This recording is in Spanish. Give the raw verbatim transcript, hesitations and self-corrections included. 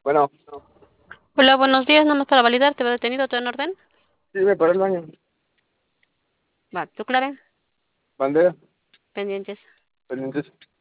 Bueno, Hola, buenos días, nomás para validar, ¿te veo detenido todo en orden? sí, me paré el baño. Va, ¿tú, Clara? Bandera, Pendientes. pendientes.